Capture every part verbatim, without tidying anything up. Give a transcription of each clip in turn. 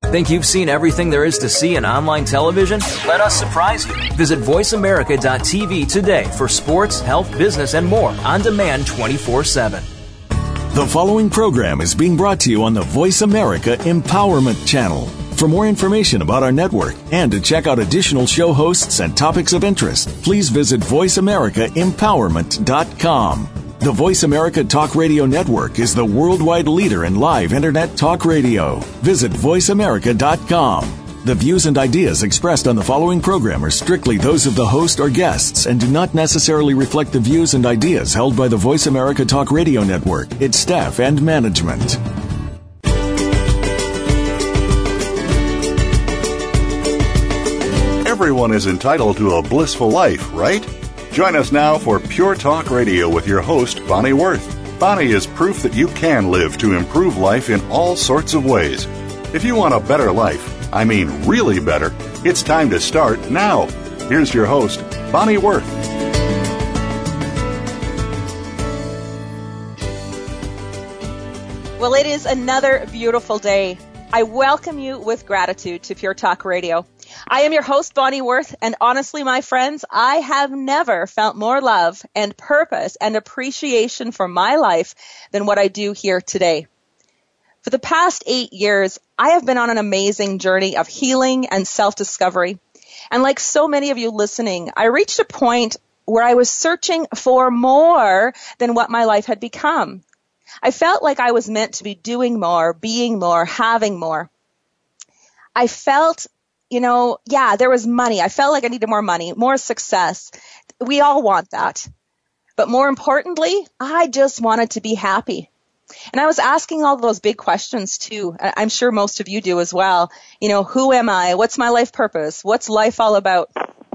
Think you've seen everything there is to see in online television? Let us surprise you. Visit voice america dot t v today for sports, health, business, and more on demand twenty-four seven. The following program is being brought to you on the Voice America Empowerment Channel. For more information about our network and to check out additional show hosts and topics of interest, please visit voice america empowerment dot com. The Voice America Talk Radio Network is the worldwide leader in live Internet talk radio. Visit voice america dot com. The views and ideas expressed on the following program are strictly those of the host or guests and do not necessarily reflect the views and ideas held by the Voice America Talk Radio Network, its staff, and management. Everyone is entitled to a blissful life, right? Join us now for Pure Talk Radio with your host, Bonnie Worth. Bonnie is proof that you can live to improve life in all sorts of ways. If you want a better life, I mean really better, it's time to start now. Here's your host, Bonnie Worth. Well, it is another beautiful day. I welcome you with gratitude to Pure Talk Radio. I am your host, Bonnie Worth, and honestly, my friends, I have never felt more love and purpose and appreciation for my life than what I do here today. For the past eight years, I have been on an amazing journey of healing and self-discovery. And like so many of you listening, I reached a point where I was searching for more than what my life had become. I felt like I was meant to be doing more, being more, having more. I felt, you know, yeah, there was money. I felt like I needed more money, more success. We all want that. But more importantly, I just wanted to be happy. And I was asking all those big questions too. I'm sure most of you do as well. You know, who am I? What's my life purpose? What's life all about?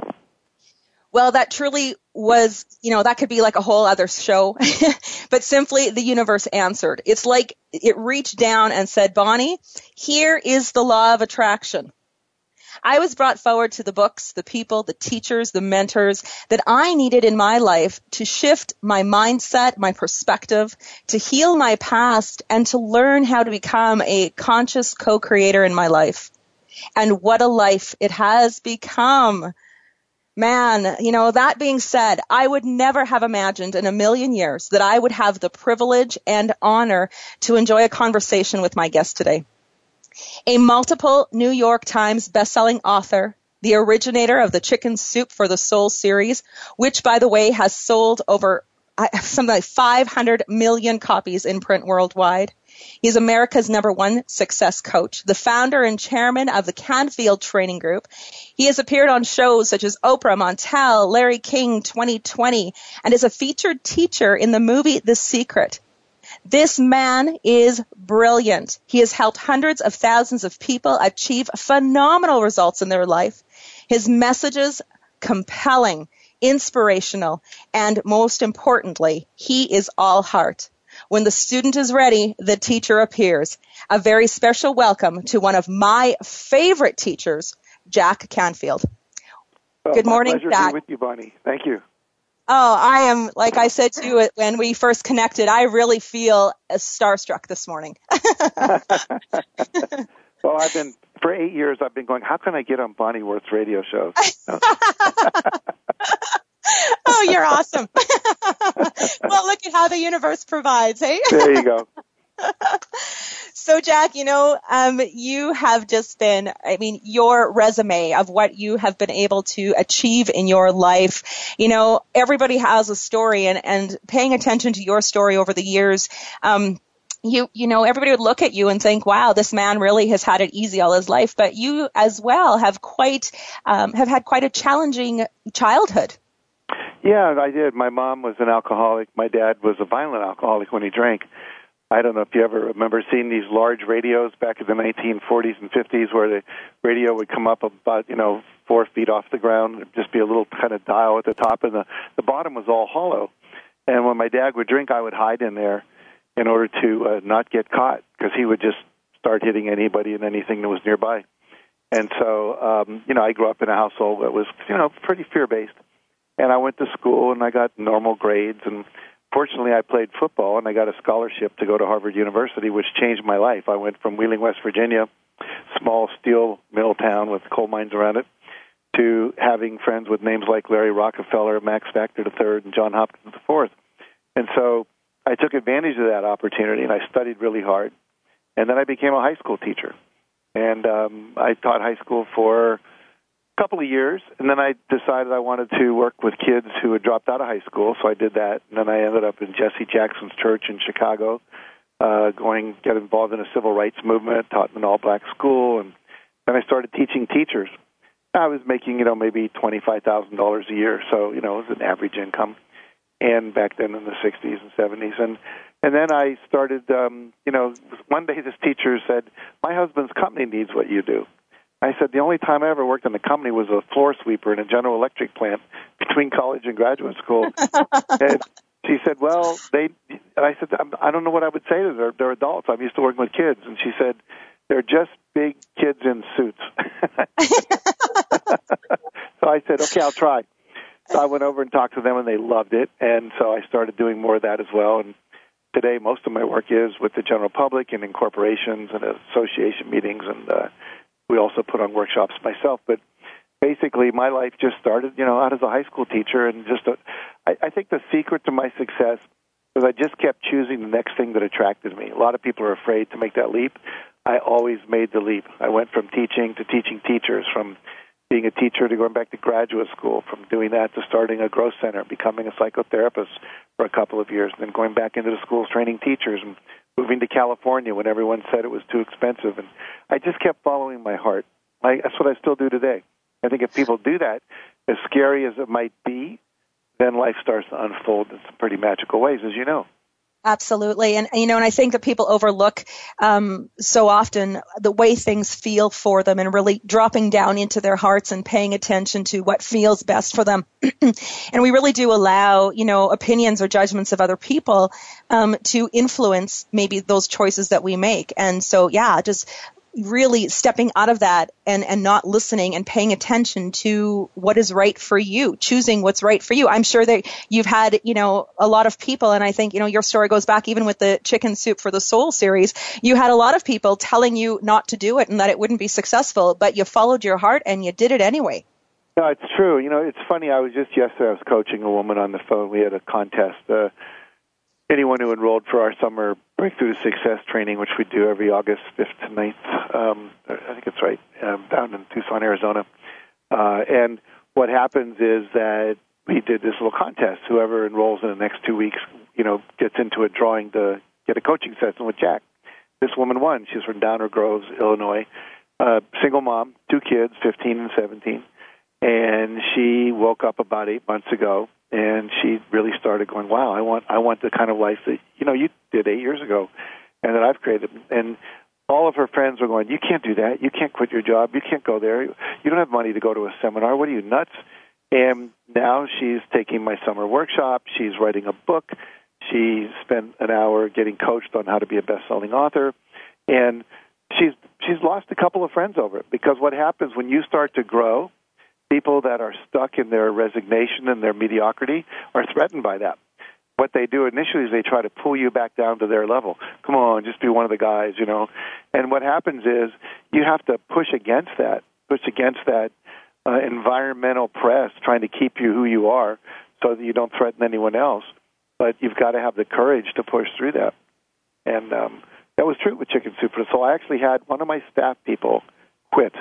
Well, that truly was, you know, that could be like a whole other show. But simply the universe answered. It's like it reached down and said, Bonnie, here is the law of attraction. I was brought forward to the books, the people, the teachers, the mentors that I needed in my life to shift my mindset, my perspective, to heal my past, and to learn how to become a conscious co-creator in my life. And what a life it has become. Man, you know, that being said, I would never have imagined in a million years that I would have the privilege and honor to enjoy a conversation with my guest today. A multiple New York Times bestselling author, the originator of the Chicken Soup for the Soul series, which, by the way, has sold over uh, something like five hundred million copies in print worldwide. He's America's number one success coach, the founder and chairman of the Canfield Training Group. He has appeared on shows such as Oprah, Montel, Larry King, twenty twenty, and is a featured teacher in the movie The Secret. This man is brilliant. He has helped hundreds of thousands of people achieve phenomenal results in their life. His messages, compelling, inspirational, and most importantly, he is all heart. When the student is ready, the teacher appears. A very special welcome to one of my favorite teachers, Jack Canfield. Well, Good morning, Jack. Jack. To be with you, Bonnie. Thank you. Oh, I am, like I said to you when we first connected, I really feel starstruck this morning. Well, I've been, for eight years, I've been going, how can I get on Bonnie Worth's radio shows? Oh, you're awesome. Well, look at how the universe provides, hey? There you go. So, Jack, you know, um, you have just been, I mean, your resume of what you have been able to achieve in your life, you know, everybody has a story, and, and paying attention to your story over the years, um, you, you know, everybody would look at you and think, wow, this man really has had it easy all his life. But you as well have quite, um, have had quite a challenging childhood. Yeah, I did. My mom was an alcoholic. My dad was a violent alcoholic when he drank. I don't know if you ever remember seeing these large radios back in the nineteen forties and fifties where the radio would come up about, you know, four feet off the ground. There'd just be a little kind of dial at the top, and the, the bottom was all hollow. And when my dad would drink, I would hide in there in order to uh, not get caught, because he would just start hitting anybody and anything that was nearby. And so, um, you know, I grew up in a household that was, you know, pretty fear-based. And I went to school, and I got normal grades, and fortunately, I played football, and I got a scholarship to go to Harvard University, which changed my life. I went from Wheeling, West Virginia, small steel mill town with coal mines around it, to having friends with names like Larry Rockefeller, Max Factor the third, and John Hopkins the fourth. And so I took advantage of that opportunity, and I studied really hard. And then I became a high school teacher. And um, I taught high school for a couple of years, and then I decided I wanted to work with kids who had dropped out of high school, so I did that. And then I ended up in Jesse Jackson's church in Chicago, uh, going, get involved in a civil rights movement, taught in an all-black school, and then I started teaching teachers. I was making, you know, maybe twenty-five thousand dollars a year, so, you know, it was an average income, and back then in the sixties and seventies. And and then I started, um, you know, one day this teacher said, my husband's company needs what you do. I said, the only time I ever worked in a company was a floor sweeper in a General Electric plant between college and graduate school. And she said, well, they, and I said, I don't know what I would say to them. They're adults. I'm used to working with kids. And she said, they're just big kids in suits. So I said, okay, I'll try. So I went over and talked to them, and they loved it. And so I started doing more of that as well. And today, most of my work is with the general public and in corporations and association meetings. And uh, we also put on workshops myself. But basically, my life just started, you know, out as a high school teacher. And just, a, I, I think the secret to my success was I just kept choosing the next thing that attracted me. A lot of people are afraid to make that leap. I always made the leap. I went from teaching to teaching teachers, from being a teacher to going back to graduate school, from doing that to starting a growth center, becoming a psychotherapist for a couple of years, and then going back into the schools training teachers and moving to California when everyone said it was too expensive. And I just kept following my heart. I, that's what I still do today. I think if people do that, as scary as it might be, then life starts to unfold in some pretty magical ways, as you know. Absolutely. And, you know, and I think that people overlook um, so often the way things feel for them, and really dropping down into their hearts and paying attention to what feels best for them. And we really do allow, you know, opinions or judgments of other people um, to influence maybe those choices that we make. And so, yeah, just really stepping out of that and, and not listening and paying attention to what is right for you, choosing what's right for you. I'm sure that you've had, you know, a lot of people, and I think, you know, your story goes back even with the Chicken Soup for the Soul series. You had a lot of people telling you not to do it and that it wouldn't be successful, but you followed your heart and you did it anyway. No, it's true. You know, it's funny. I was just yesterday, I was coaching a woman on the phone. We had a contest. Uh, anyone who enrolled for our summer Breakthrough to Success training, which we do every August fifth to ninth, um, I think it's right, um, down in Tucson, Arizona. Uh, and what happens is that we did this little contest. Whoever enrolls in the next two weeks, you know, gets into a drawing to get a coaching session with Jack. This woman won. She's from Downers Grove, Illinois, uh, single mom, two kids, fifteen and seventeen. And she woke up about eight months ago, and she really started going, wow, I want I want the kind of life that, you know, you did eight years ago and that I've created. And all of her friends were going, you can't do that. You can't quit your job. You can't go there. You don't have money to go to a seminar. What are you, nuts? And now she's taking my summer workshop. She's writing a book. She spent an hour getting coached on how to be a best-selling author. And she's she's lost a couple of friends over it, because what happens when you start to grow, people that are stuck in their resignation and their mediocrity are threatened by that. What they do initially is they try to pull you back down to their level. Come on, just be one of the guys, you know. And what happens is you have to push against that, push against that uh, environmental press trying to keep you who you are so that you don't threaten anyone else. But you've got to have the courage to push through that. And um, that was true with Chicken Soup for the Soul. I actually had one of my staff people quit.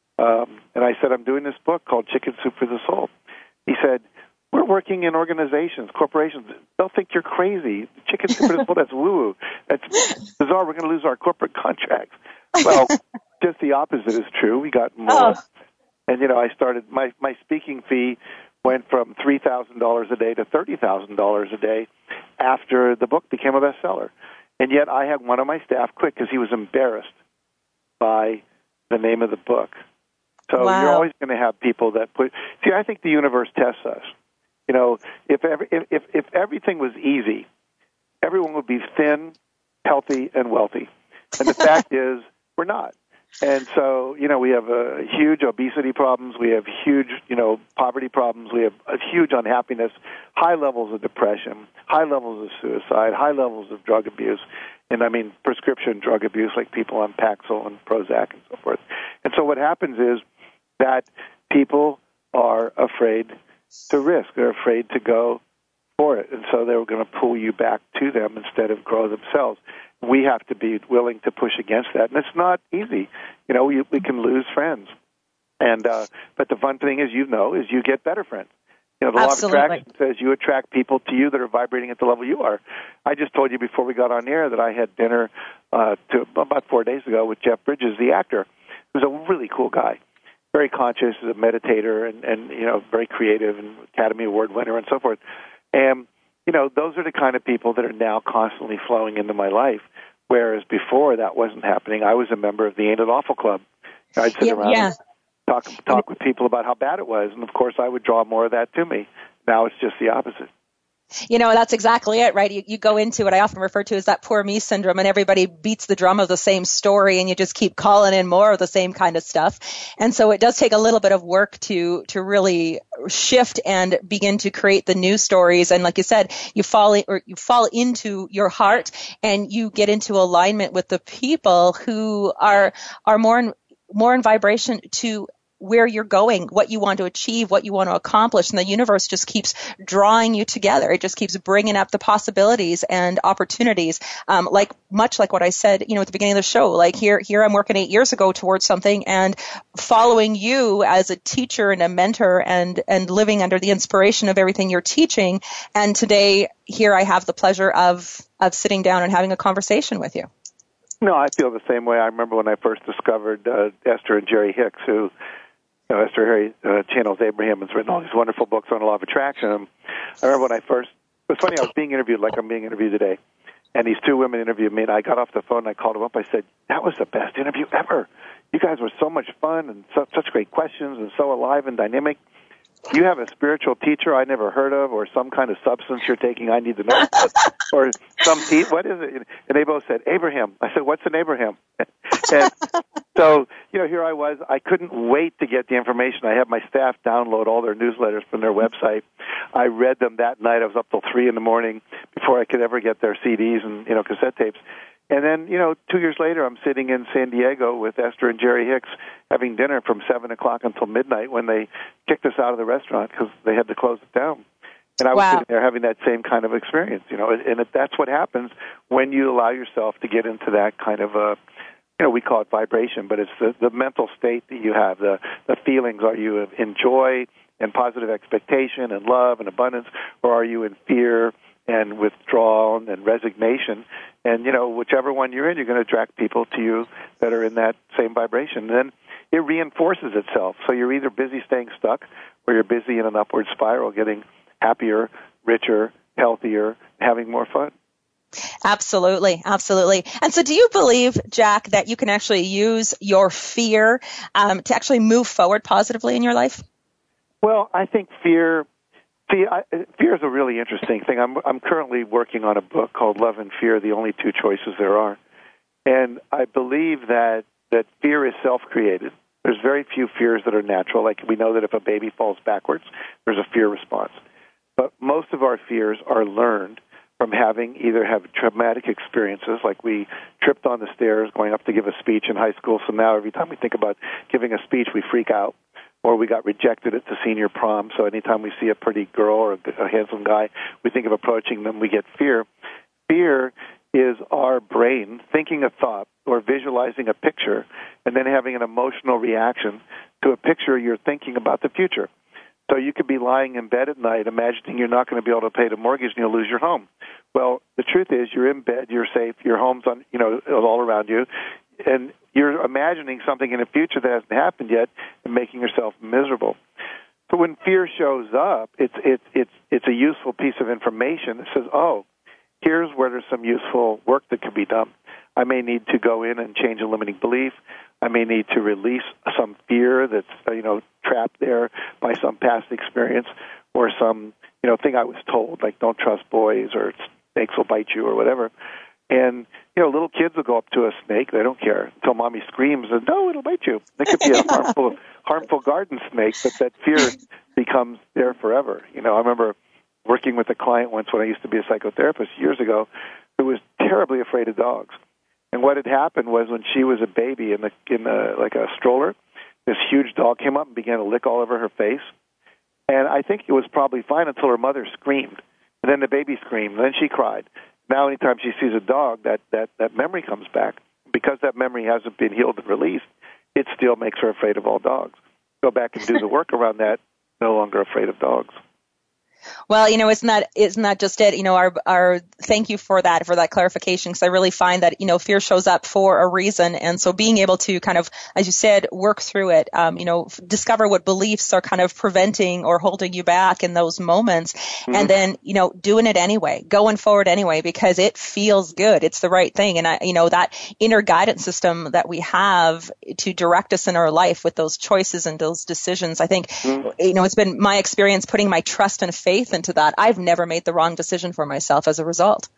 Um, and I said, I'm doing this book called Chicken Soup for the Soul. He said, we're working in organizations, corporations. They'll think you're crazy. Chicken Soup for the Soul, that's woo-woo. That's bizarre. We're going to lose our corporate contracts. Well, just the opposite is true. We got more. Oh. And, you know, I started, my, my speaking fee went from three thousand dollars a day to thirty thousand dollars a day after the book became a bestseller. And yet I had one of my staff quit because he was embarrassed by the name of the book. So wow. You're always going to have people that put. See, I think the universe tests us. You know, if every, if, if if everything was easy, everyone would be thin, healthy, and wealthy. And the fact is, we're not. And so, you know, we have uh, huge obesity problems. We have huge, you know, poverty problems. We have a huge unhappiness, high levels of depression, high levels of suicide, high levels of drug abuse. And I mean prescription drug abuse, like people on Paxil and Prozac and so forth. And so what happens is that people are afraid to risk. They're afraid to go for it. And so they're going to pull you back to them instead of grow themselves. We have to be willing to push against that. And it's not easy. You know, we, we can lose friends. And uh, but the fun thing is, you know, is you get better friends. You know, the Absolutely. law of attraction says you attract people to you that are vibrating at the level you are. I just told you before we got on air that I had dinner uh, to, about four days ago with Jeff Bridges, the actor, who's a really cool guy, very conscious, is a meditator, and, and you know, very creative, and Academy Award winner, and so forth. And you know, those are the kind of people that are now constantly flowing into my life. Whereas before that wasn't happening, I was a member of the Ain't It Awful Club. I'd sit yeah, around. Yeah. And talk talk with people about how bad it was, and of course I would draw more of that to me. Now it's just the opposite. You know, that's exactly it, right? You, you go into what I often refer to as that poor me syndrome, and everybody beats the drum of the same story, and you just keep calling in more of the same kind of stuff. And so it does take a little bit of work to to really shift and begin to create the new stories. And like you said, you fall in, or you fall into your heart, and you get into alignment with the people who are are more in, more in vibration to where you're going, what you want to achieve, what you want to accomplish, and the universe just keeps drawing you together. It just keeps bringing up the possibilities and opportunities. Um, like much like what I said, you know, at the beginning of the show. Like here, here I'm working eight years ago towards something, and following you as a teacher and a mentor, and and living under the inspiration of everything you're teaching. And today, here I have the pleasure of of sitting down and having a conversation with you. No, I feel the same way. I remember when I first discovered uh, Esther and Jerry Hicks, who. You know, Esther Harry uh, channels Abraham, has written all these wonderful books on the law of attraction. Um, I remember when I first, it was funny, I was being interviewed like I'm being interviewed today, and these two women interviewed me, and I got off the phone and I called them up. I said, that was the best interview ever. You guys were so much fun and so, such great questions and so alive and dynamic. You have a spiritual teacher I never heard of, or some kind of substance you're taking I need to know about, or some te- what is it? And they both said, Abraham. I said, what's an Abraham? And so, you know, here I was. I couldn't wait to get the information. I had my staff download all their newsletters from their website. I read them that night. I was up till three in the morning before I could ever get their C Ds and, you know, cassette tapes. And then, you know, two years later, I'm sitting in San Diego with Esther and Jerry Hicks having dinner from seven o'clock until midnight when they kicked us out of the restaurant because they had to close it down. And I was wow. sitting there having that same kind of experience, you know, and if that's what happens when you allow yourself to get into that kind of a, you know, we call it vibration, but it's the, the mental state that you have, the, the feelings. Are you in joy and positive expectation and love and abundance, or are you in fear and withdrawal and resignation? And, you know, whichever one you're in, you're going to attract people to you that are in that same vibration. And then it reinforces itself. So you're either busy staying stuck, or you're busy in an upward spiral, getting happier, richer, healthier, having more fun. Absolutely, absolutely. And so do you believe, Jack, that you can actually use your fear um, to actually move forward positively in your life? Well, I think fear... Fear, I, fear is a really interesting thing. I'm, I'm currently working on a book called Love and Fear, the only two choices there are. And I believe that, that fear is self-created. There's very few fears that are natural. Like we know that if a baby falls backwards, there's a fear response. But most of our fears are learned from having either have traumatic experiences, like we tripped on the stairs going up to give a speech in high school, so now every time we think about giving a speech, we freak out. Or we got rejected at the senior prom, so anytime we see a pretty girl or a, a handsome guy, we think of approaching them, we get fear. Fear is our brain thinking a thought or visualizing a picture and then having an emotional reaction to a picture you're thinking about the future. So you could be lying in bed at night imagining you're not going to be able to pay the mortgage and you'll lose your home. Well, the truth is you're in bed, you're safe, your home's on, you know, all around you, and you're imagining something in the future that hasn't happened yet and making yourself miserable. So when fear shows up, it's it's it's it's a useful piece of information that says, oh, here's where there's some useful work that can be done. I may need to go in and change a limiting belief. I may need to release some fear that's, you know, trapped there by some past experience or some, you know, thing I was told, like don't trust boys or snakes will bite you or whatever. And, you know, little kids will go up to a snake. They don't care until mommy screams and, no, it'll bite you. It could be a harmful, harmful garden snake, but that fear becomes there forever. You know, I remember working with a client once when I used to be a psychotherapist years ago who was terribly afraid of dogs. And what had happened was when she was a baby in the in the like a stroller, this huge dog came up and began to lick all over her face. And I think it was probably fine until her mother screamed. And then the baby screamed. And then she cried. Now anytime she sees a dog, that, that, that memory comes back. Because that memory hasn't been healed and released, it still makes her afraid of all dogs. Go back and do the work around that, no longer afraid of dogs. Well, you know, isn't that, isn't that just it? You know, our, our, thank you for that, for that clarification, because I really find that, you know, fear shows up for a reason. And so being able to kind of, as you said, work through it, um, you know, discover what beliefs are kind of preventing or holding you back in those moments. Mm-hmm. And then, you know, doing it anyway, going forward anyway, because it feels good. It's the right thing. And I, you know, that inner guidance system that we have to direct us in our life with those choices and those decisions, I think, mm-hmm. you know, it's been my experience putting my trust and faith into that. I've never made the wrong decision for myself as a result.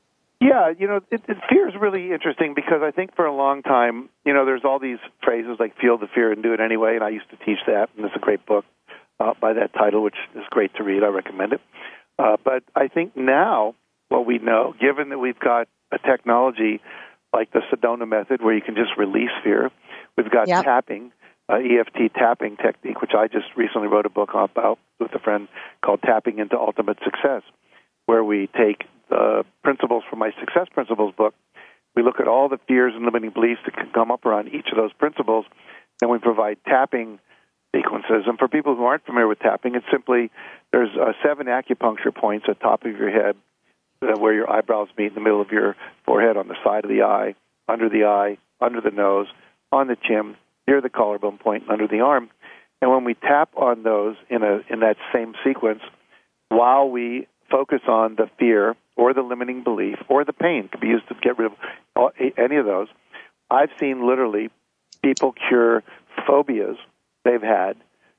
Yeah, you know, it, it, fear is really interesting because I think for a long time, you know, there's all these phrases like feel the fear and do it anyway, and I used to teach that, and there's a great book uh, by that title, which is great to read. I recommend it. Uh, but I think now what we know, given that we've got a technology like the Sedona method where you can just release fear, we've got yep. tapping, Uh, E F T tapping technique, which I just recently wrote a book about with a friend called Tapping into Ultimate Success, where we take the principles from my Success Principles book. We look at all the fears and limiting beliefs that can come up around each of those principles, and we provide tapping sequences. And for people who aren't familiar with tapping, it's simply there's uh, seven acupuncture points at the top of your head uh, where your eyebrows meet in the middle of your forehead, on the side of the eye, under the eye, under the nose, on the chin, near the collarbone point and under the arm. And when we tap on those in a in that same sequence, while we focus on the fear or the limiting belief or the pain, it could be used to get rid of all, any of those, I've seen literally people cure phobias they've had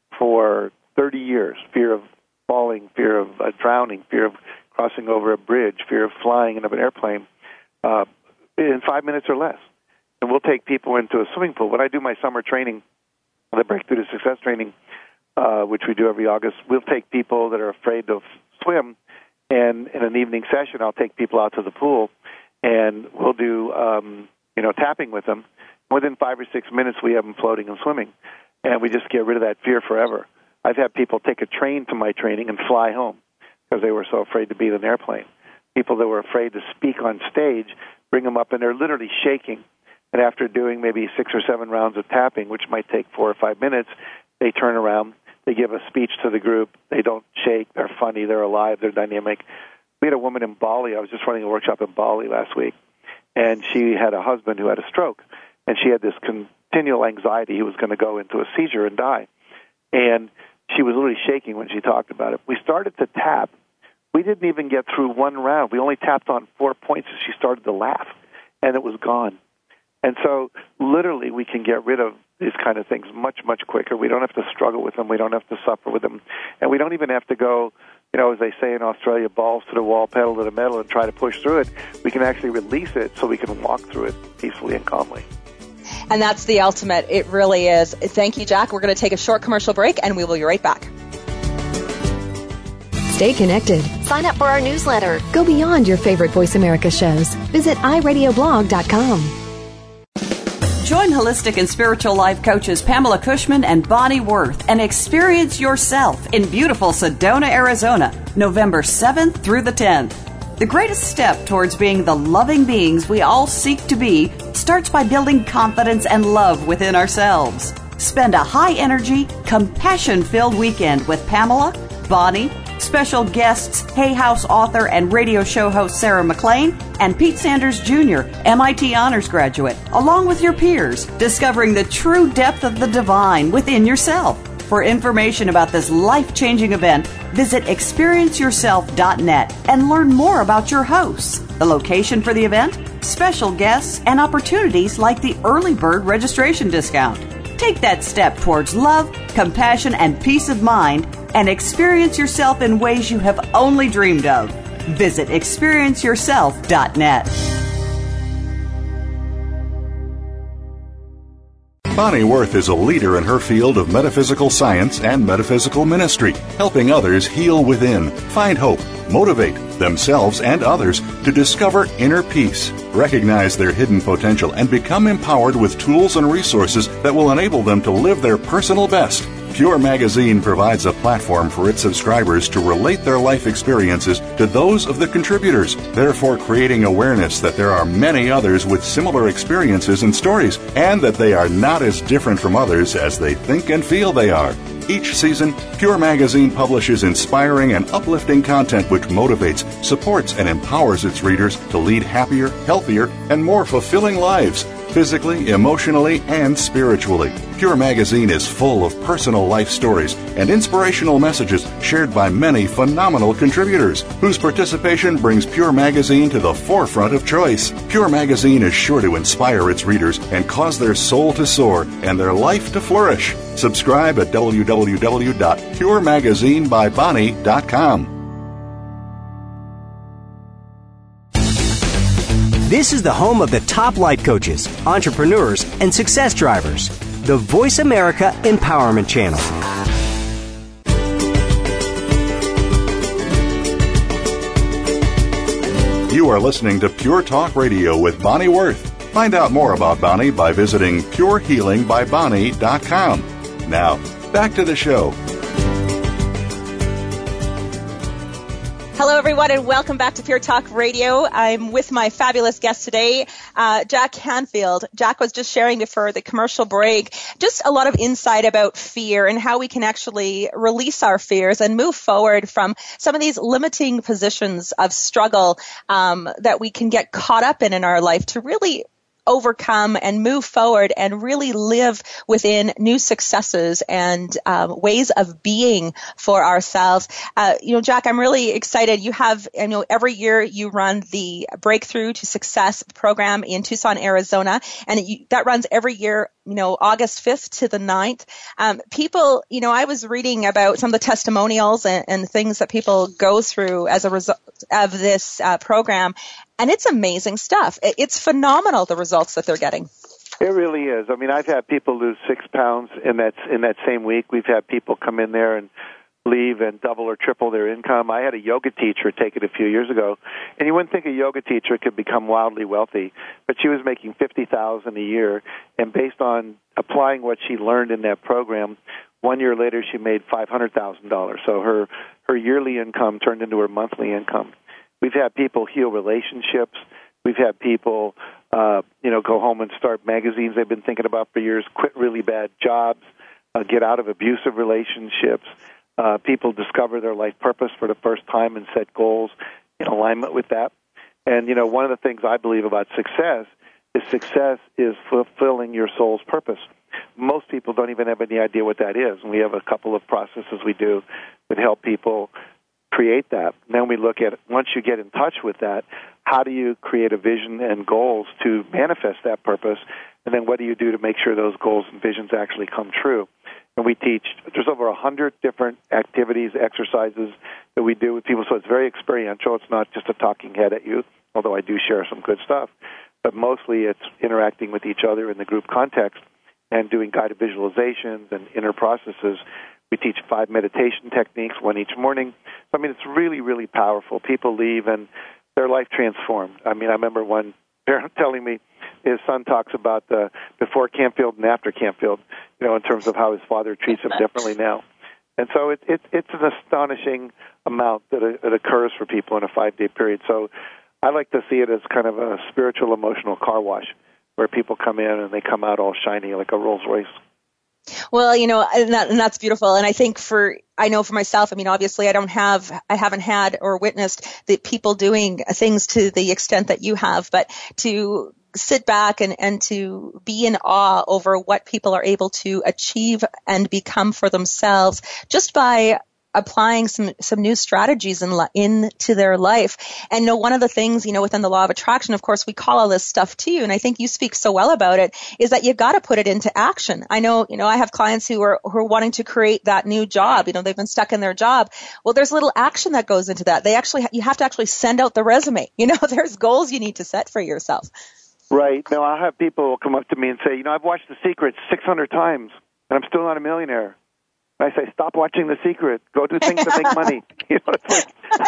for thirty years, fear of falling, fear of uh, drowning, fear of crossing over a bridge, fear of flying in an airplane, uh, in five minutes or less. And we'll take people into a swimming pool. When I do my summer training, the Breakthrough to Success training, uh, which we do every August, we'll take people that are afraid to swim, and in an evening session, I'll take people out to the pool, and we'll do, um, you know, tapping with them. Within five or six minutes, we have them floating and swimming, and we just get rid of that fear forever. I've had people take a train to my training and fly home because they were so afraid to be in an airplane. People that were afraid to speak on stage, bring them up, and they're literally shaking. And after doing maybe six or seven rounds of tapping, which might take four or five minutes, they turn around, they give a speech to the group, they don't shake, they're funny, they're alive, they're dynamic. We had a woman in Bali, I was just running a workshop in Bali last week, and she had a husband who had a stroke, and she had this continual anxiety he was going to go into a seizure and die. And she was literally shaking when she talked about it. We started to tap. We didn't even get through one round. We only tapped on four points as she started to laugh, and it was gone. And so literally we can get rid of these kind of things much, much quicker. We don't have to struggle with them. We don't have to suffer with them. And we don't even have to go, you know, as they say in Australia, balls to the wall, pedal to the metal, and try to push through it. We can actually release it so we can walk through it peacefully and calmly. And that's the ultimate. It really is. Thank you, Jack. We're going to take a short commercial break, and we will be right back. Stay connected. Sign up for our newsletter. Go beyond your favorite Voice America shows. Visit i radio blog dot com. Join holistic and spiritual life coaches Pamela Cushman and Bonnie Worth and experience yourself in beautiful Sedona, Arizona, November seventh through the tenth. The greatest step towards being the loving beings we all seek to be starts by building confidence and love within ourselves. Spend a high-energy, compassion-filled weekend with Pamela, Bonnie, special guests, Hay House author and radio show host Sarah McLean, and Pete Sanders Junior, M I T honors graduate, along with your peers, discovering the true depth of the divine within yourself. For information about this life-changing event, visit experience yourself dot net and learn more about your hosts, the location for the event, special guests, and opportunities like the early bird registration discount. Take that step towards love, compassion, and peace of mind and experience yourself in ways you have only dreamed of. Visit experience yourself dot net. Bonnie Worth is a leader in her field of metaphysical science and metaphysical ministry, helping others heal within, find hope, motivate themselves and others to discover inner peace, recognize their hidden potential, and become empowered with tools and resources that will enable them to live their personal best. Pure Magazine provides a platform for its subscribers to relate their life experiences to those of the contributors, therefore creating awareness that there are many others with similar experiences and stories, and that they are not as different from others as they think and feel they are. Each season, Pure Magazine publishes inspiring and uplifting content which motivates, supports, and empowers its readers to lead happier, healthier, and more fulfilling lives, physically, emotionally, and spiritually. Pure Magazine is full of personal life stories and inspirational messages shared by many phenomenal contributors, whose participation brings Pure Magazine to the forefront of choice. Pure Magazine is sure to inspire its readers and cause their soul to soar and their life to flourish. Subscribe at w w w dot pure magazine by bonnie dot com. This is the home of the top life coaches, entrepreneurs, and success drivers. The Voice America Empowerment Channel. You are listening to Pure Talk Radio with Bonnie Worth. Find out more about Bonnie by visiting pure healing by bonnie dot com. Now, back to the show. Hello, everyone, and welcome back to Pure Talk Radio. I'm with my fabulous guest today, uh, Jack Canfield. Jack was just sharing before the commercial break just a lot of insight about fear and how we can actually release our fears and move forward from some of these limiting positions of struggle um, that we can get caught up in in our life to really overcome and move forward and really live within new successes and um, ways of being for ourselves. Uh, you know, Jack, I'm really excited. You have, I know every year you run the Breakthrough to Success program in Tucson, Arizona, and it, that runs every year, you know, August fifth to the ninth. Um, people, you know, I was reading about some of the testimonials and, and things that people go through as a result of this uh, program. And it's amazing stuff. It's phenomenal, the results that they're getting. It really is. I mean, I've had people lose six pounds in that in that same week. We've had people come in there and leave and double or triple their income. I had a yoga teacher take it a few years ago, and you wouldn't think a yoga teacher could become wildly wealthy, but she was making fifty thousand dollars a year, and based on applying what she learned in that program, one year later she made five hundred thousand dollars. So her, her yearly income turned into her monthly income. We've had people heal relationships. We've had people, uh, you know, go home and start magazines they've been thinking about for years, quit really bad jobs, uh, get out of abusive relationships. Uh, people discover their life purpose for the first time and set goals in alignment with that. And, you know, one of the things I believe about success is success is fulfilling your soul's purpose. Most people don't even have any idea what that is. And we have a couple of processes we do that help people create that. And then we look at, once you get in touch with that, how do you create a vision and goals to manifest that purpose? And then what do you do to make sure those goals and visions actually come true? And we teach, there's over a hundred different activities, exercises that we do with people, so it's very experiential. It's not just a talking head at you, although I do share some good stuff. But mostly it's interacting with each other in the group context and doing guided visualizations and inner processes. We teach five meditation techniques, one each morning. I mean, it's really, really powerful. People leave and their life transformed. I mean, I remember one parent telling me his son talks about the before Campfield and after Campfield, you know, in terms of how his father treats him differently now. And so it, it, it's an astonishing amount that it, it occurs for people in a five-day period. So I like to see it as kind of a spiritual, emotional car wash where people come in and they come out all shiny like a Rolls Royce. Well, you know, and, that, and that's beautiful. And I think for, I know for myself, I mean, obviously I don't have, I haven't had or witnessed the people doing things to the extent that you have, but to sit back and, and to be in awe over what people are able to achieve and become for themselves just by applying some, some new strategies in, into their life. And you know, one of the things, you know, within the law of attraction, of course, we call all this stuff to you. And I think you speak so well about it, is that you got to put it into action. I know, you know, I have clients who are, who are wanting to create that new job. You know, they've been stuck in their job. Well, there's a little action that goes into that. They actually, you have to actually send out the resume. You know, there's goals you need to set for yourself. Right. No, I'll have people come up to me and say, you know, I've watched The Secret six hundred times, and I'm still not a millionaire. And I say, stop watching The Secret. Go do things that make money. You know, it's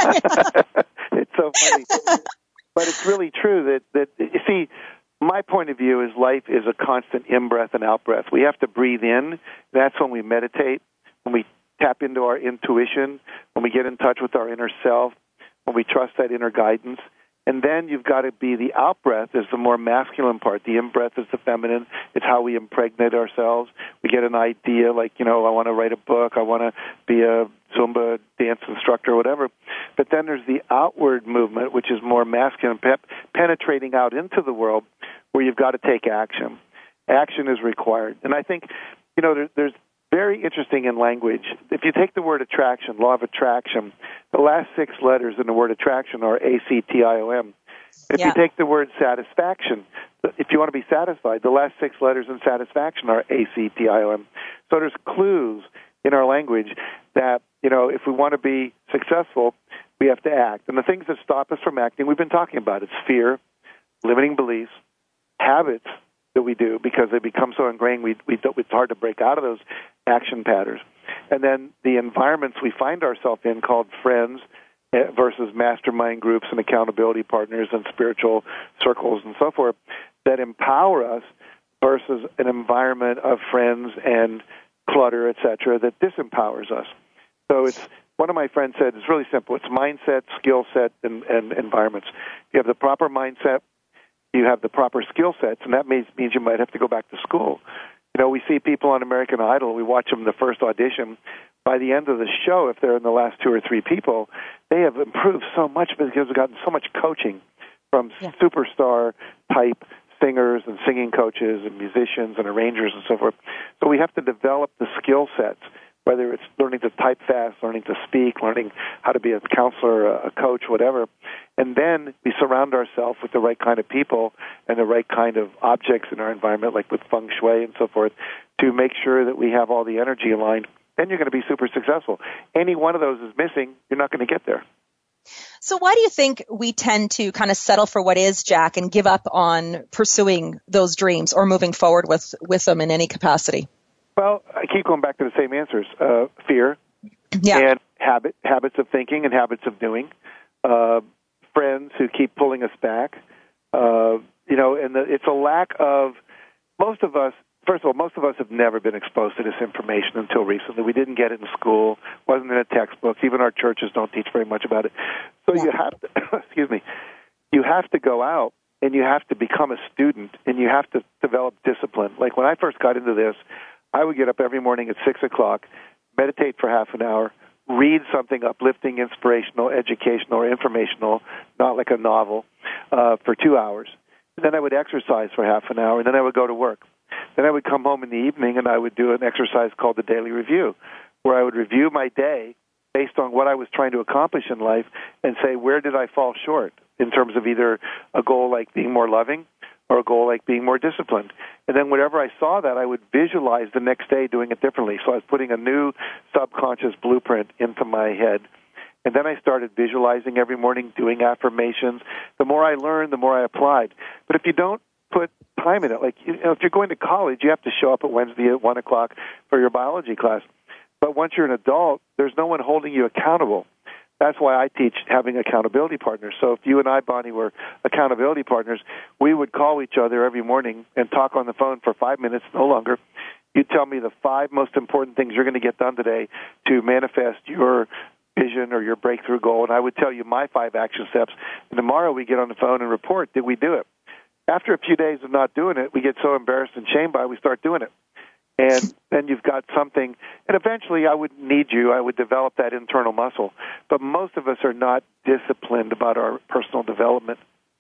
like, it's so funny. But it's really true that, that, you see, my point of view is life is a constant in-breath and out-breath. We have to breathe in. That's when we meditate, when we tap into our intuition, when we get in touch with our inner self, when we trust that inner guidance. And then you've got to be the out-breath is the more masculine part. The in-breath is the feminine. It's how we impregnate ourselves. We get an idea like, you know, I want to write a book. I want to be a Zumba dance instructor or whatever. But then there's the outward movement, which is more masculine, pep, penetrating out into the world where you've got to take action. Action is required. And I think, you know, there, there's very interesting in language. If you take the word attraction, law of attraction, the last six letters in the word attraction are A C T I O M. If yeah. you take the word satisfaction, if you want to be satisfied, the last six letters in satisfaction are A C T I O M. So there's clues in our language that, you know, if we want to be successful, we have to act. And the things that stop us from acting, we've been talking about. It's fear, limiting beliefs, habits that we do because they become so ingrained we, we it's hard to break out of those action patterns. And then the environments we find ourselves in called friends versus mastermind groups and accountability partners and spiritual circles and so forth that empower us versus an environment of friends and clutter, et cetera, that disempowers us. So it's one of my friends said it's really simple. It's mindset, skill set, and, and environments. You have the proper mindset, you have the proper skill sets, and that means, means you might have to go back to school. You know, we see people on American Idol, we watch them the first audition. By the end of the show, if they're in the last two or three people, they have improved so much because they've gotten so much coaching from yeah. superstar-type singers and singing coaches and musicians and arrangers and so forth. So we have to develop the skill sets, whether it's learning to type fast, learning to speak, learning how to be a counselor, a coach, whatever. And then we surround ourselves with the right kind of people and the right kind of objects in our environment, like with feng shui and so forth, to make sure that we have all the energy aligned. Then you're going to be super successful. Any one of those is missing, you're not going to get there. So why do you think we tend to kind of settle for what is, Jack, and give up on pursuing those dreams or moving forward with, with them in any capacity? Well, I keep going back to the same answers. Uh, fear yeah. and habit, habits of thinking and habits of doing. Uh, friends who keep pulling us back. Uh, you know, and the, it's a lack of, most of us, first of all, most of us have never been exposed to this information until recently. We didn't get it in school, wasn't in a textbook. Even our churches don't teach very much about it. So yeah. you have to, excuse me, you have to go out and you have to become a student and you have to develop discipline. Like when I first got into this, I would get up every morning at six o'clock, meditate for half an hour, read something uplifting, inspirational, educational, or informational, not like a novel, uh, for two hours. And then I would exercise for half an hour, and then I would go to work. Then I would come home in the evening, and I would do an exercise called the Daily Review, where I would review my day based on what I was trying to accomplish in life and say, where did I fall short in terms of either a goal like being more loving or a goal like being more disciplined. And then whenever I saw that, I would visualize the next day doing it differently. So I was putting a new subconscious blueprint into my head. And then I started visualizing every morning, doing affirmations. The more I learned, the more I applied. But if you don't put time in it, like, you know, if you're going to college, you have to show up at Wednesday at one o'clock for your biology class. But once you're an adult, there's no one holding you accountable. That's why I teach having accountability partners. So if you and I, Bonnie, were accountability partners, we would call each other every morning and talk on the phone for five minutes, no longer. You'd tell me the five most important things you're going to get done today to manifest your vision or your breakthrough goal, and I would tell you my five action steps. And tomorrow we get on the phone and report, did we do it? After a few days of not doing it, we get so embarrassed and shamed by it, we start doing it. And then you've got something, and eventually I would need you, I would develop that internal muscle. But most of us are not disciplined about our personal development.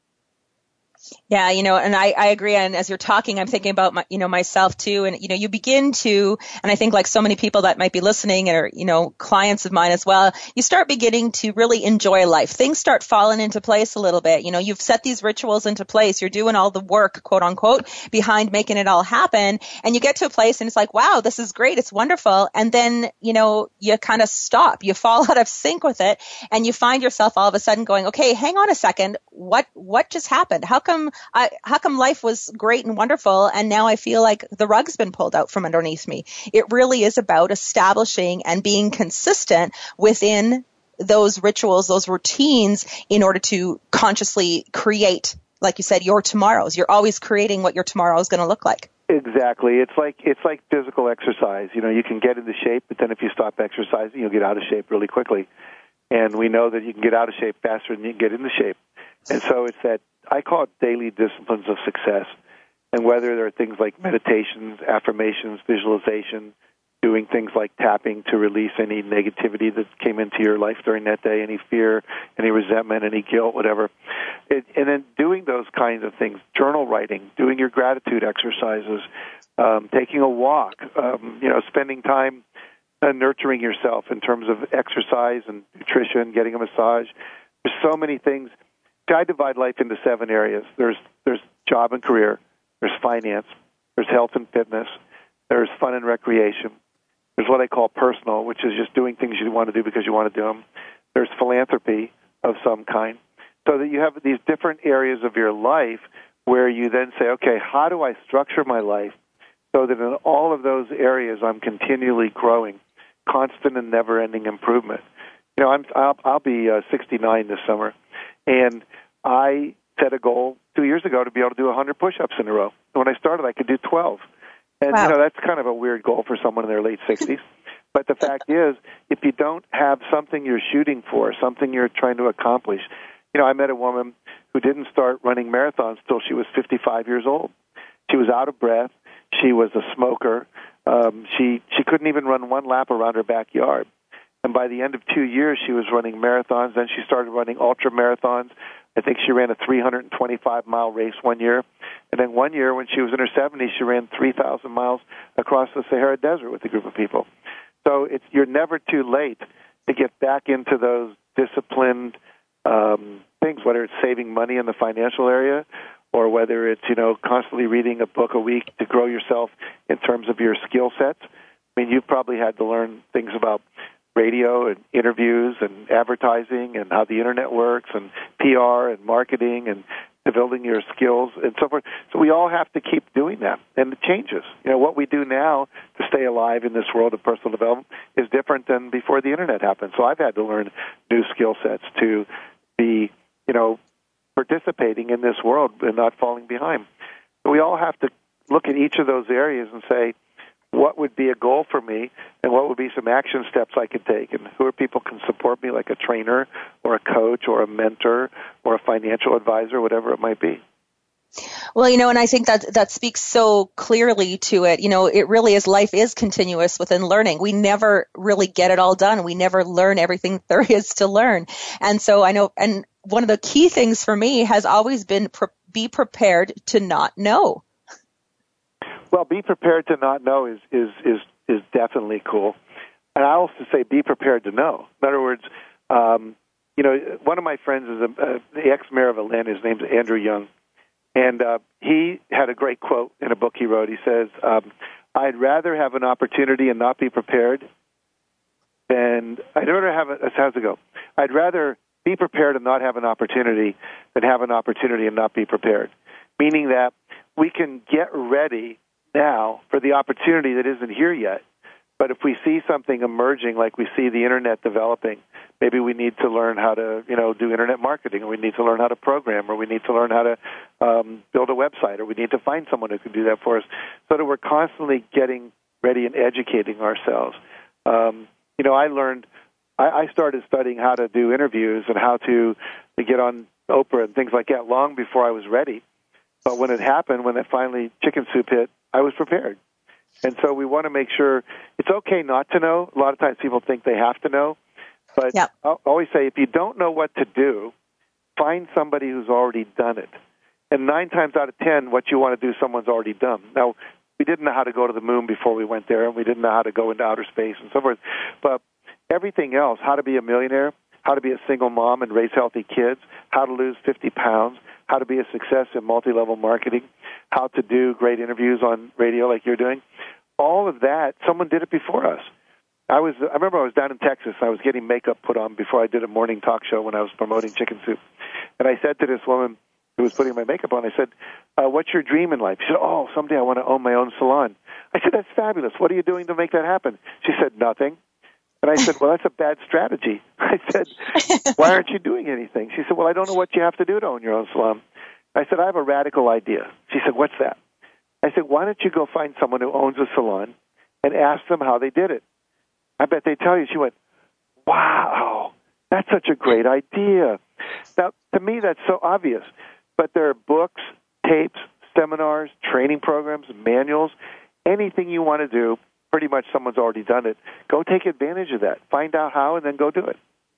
Yeah, you know, and I, I agree. And as you're talking, I'm thinking about my, you know, myself too. And, you know, you begin to, and I think like so many people that might be listening or, you know, clients of mine as well, you start beginning to really enjoy life. Things start falling into place a little bit. You know, you've set these rituals into place. You're doing all the work, quote unquote, behind making it all happen. And you get to a place and it's like, wow, this is great. It's wonderful. And then, you know, you kind of stop. You fall out of sync with it. And you find yourself all of a sudden going, okay, hang on a second. What, what just happened? How come come, I, how come life was great and wonderful, and now I feel like the rug's been pulled out from underneath me? It really is about establishing and being consistent within those rituals, those routines, in order to consciously create, like you said, your tomorrows. You're always creating what your tomorrow is going to look like. Exactly. It's like it's like physical exercise. You know, you can get into shape, but then if you stop exercising, you'll get out of shape really quickly. And we know that you can get out of shape faster than you can get into shape. And so it's that, I call it daily disciplines of success. And whether there are things like meditations, affirmations, visualization, doing things like tapping to release any negativity that came into your life during that day, any fear, any resentment, any guilt, whatever. It, and then doing those kinds of things, journal writing, doing your gratitude exercises, um, taking a walk, um, you know, spending time uh, nurturing yourself in terms of exercise and nutrition, getting a massage. There's so many things. I divide life into seven areas. There's there's job and career. There's finance. There's health and fitness. There's fun and recreation. There's what I call personal, which is just doing things you want to do because you want to do them. There's philanthropy of some kind. So that you have these different areas of your life where you then say, okay, how do I structure my life so that in all of those areas I'm continually growing, constant and never-ending improvement? You know, I'm, I'll, I'll be uh, sixty-nine this summer, and I set a goal two years ago to be able to do one hundred push-ups in a row. And when I started, I could do twelve. And, wow. you know, that's kind of a weird goal for someone in their late sixties. But the fact is, if you don't have something you're shooting for, something you're trying to accomplish. You know, I met a woman who didn't start running marathons till she was fifty-five years old. She was out of breath. She was a smoker. Um, she, she couldn't even run one lap around her backyard. And by the end of two years, she was running marathons. Then she started running ultra marathons. I think she ran a three hundred twenty-five mile race one year. And then one year, when she was in her seventies, she ran three thousand miles across the Sahara Desert with a group of people. So it's, you're never too late to get back into those disciplined um, things, whether it's saving money in the financial area or whether it's, you know, constantly reading a book a week to grow yourself in terms of your skill sets. I mean, you've probably had to learn things about radio and interviews and advertising and how the internet works and P R and marketing and building your skills and so forth. So we all have to keep doing that, and it changes. You know, what we do now to stay alive in this world of personal development is different than before the internet happened. So I've had to learn new skill sets to be, you know, participating in this world and not falling behind. So we all have to look at each of those areas and say, what would be a goal for me, and what would be some action steps I could take, and who are people can support me, like a trainer or a coach or a mentor or a financial advisor, whatever it might be. Well, you know, and I think that that speaks so clearly to it. You know, it really is, life is continuous within learning. We never really get it all done. We never learn everything there is to learn. And so I know, and one of the key things for me has always been pre- be prepared to not know. Well, be prepared to not know is, is, is, is definitely cool. And I also say be prepared to know. In other words, um, you know, one of my friends is a, uh, the ex-mayor of Atlanta. His name's Andrew Young. And uh, he had a great quote in a book he wrote. He says, um, I'd rather have an opportunity and not be prepared than, I'd rather have, a, how's it go? I'd rather be prepared and not have an opportunity than have an opportunity and not be prepared. Meaning that we can get ready now for the opportunity that isn't here yet. But if we see something emerging, like we see the internet developing, maybe we need to learn how to, you know, do internet marketing, or we need to learn how to program, or we need to learn how to um, build a website, or we need to find someone who can do that for us, so that we're constantly getting ready and educating ourselves. Um, you know, I learned, I, I started studying how to do interviews and how to, to get on Oprah and things like that long before I was ready. But when it happened, when it finally chicken soup hit, I was prepared. And so we want to make sure it's okay not to know. A lot of times people think they have to know. But yeah. I'll always say, if you don't know what to do, find somebody who's already done it. And nine times out of ten, what you want to do, someone's already done. Now, we didn't know how to go to the moon before we went there, and we didn't know how to go into outer space and so forth. But everything else, how to be a millionaire, how to be a single mom and raise healthy kids, how to lose fifty pounds, how to be a success in multi-level marketing, how to do great interviews on radio like you're doing. All of that, someone did it before us. I was. I remember I was down in Texas. I was getting makeup put on before I did a morning talk show when I was promoting Chicken Soup. And I said to this woman, who was putting my makeup on. I said, uh, what's your dream in life? She said, oh, someday I want to own my own salon. I said, that's fabulous. What are you doing to make that happen? She said, nothing. And I said, well, that's a bad strategy. I said, why aren't you doing anything? She said, well, I don't know what you have to do to own your own salon. I said, I have a radical idea. She said, what's that? I said, why don't you go find someone who owns a salon and ask them how they did it? I bet they tell you. She went, wow, that's such a great idea. Now, to me, that's so obvious. But there are books, tapes, seminars, training programs, manuals, anything you want to do, pretty much someone's already done it. Go take advantage of that. Find out how and then go do it.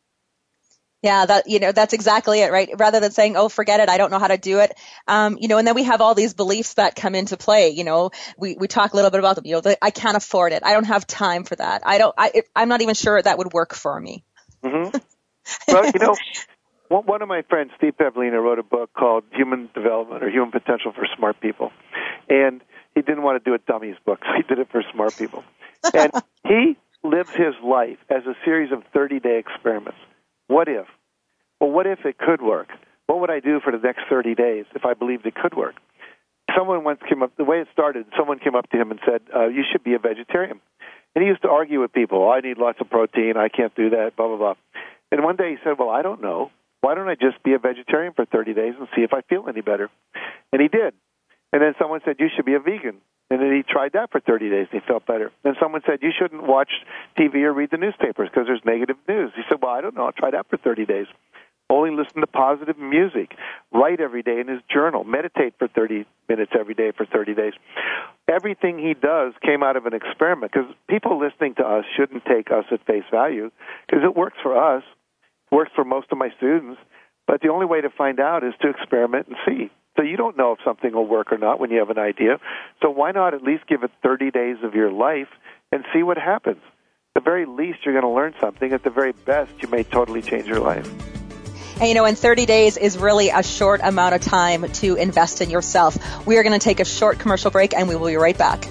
Yeah, that, you know, that's exactly it, right? Rather than saying, oh, forget it, I don't know how to do it. Um, you know, and then we have all these beliefs that come into play. You know, we, we talk a little bit about them. You know, the, I can't afford it. I don't have time for that. I don't, I, it, I'm not even sure that would work for me. Mm-hmm. Well, you know, one, one of my friends, Steve Pavlina, wrote a book called Human Development or Human Potential for Smart People. And he didn't want to do a dummies book, so he did it for smart people. And he lives his life as a series of thirty-day experiments. What if? Well, what if it could work? What would I do for the next thirty days if I believed it could work? Someone once came up, the way it started, someone came up to him and said, uh, you should be a vegetarian. And he used to argue with people, oh, I need lots of protein, I can't do that, blah, blah, blah. And one day he said, well, I don't know. Why don't I just be a vegetarian for thirty days and see if I feel any better? And he did. And then someone said, you should be a vegan. And then he tried that for thirty days, and he felt better. Then someone said, you shouldn't watch T V or read the newspapers because there's negative news. He said, well, I don't know. I'll try that for thirty days. Only listen to positive music. Write every day in his journal. Meditate for thirty minutes every day for thirty days. Everything he does came out of an experiment because people listening to us shouldn't take us at face value because it works for us. It works for most of my students. But the only way to find out is to experiment and see. So you don't know if something will work or not when you have an idea. So why not at least give it thirty days of your life and see what happens? At the very least, you're going to learn something. At the very best, you may totally change your life. And, you know, and thirty days is really a short amount of time to invest in yourself. We are going to take a short commercial break, and we will be right back.